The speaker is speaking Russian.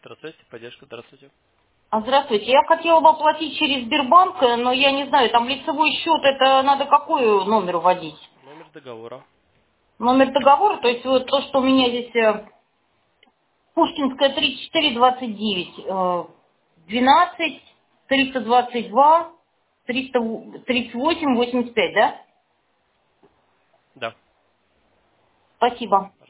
Здравствуйте, поддержка, здравствуйте. Здравствуйте. Я хотела бы оплатить через Сбербанк, но я не знаю, там лицевой счет, это надо какой номер вводить? Номер договора. Номер договора, то есть вот то, что у меня здесь Пушкинская 3429, 12, 322, 338, 85, да? Да. Спасибо.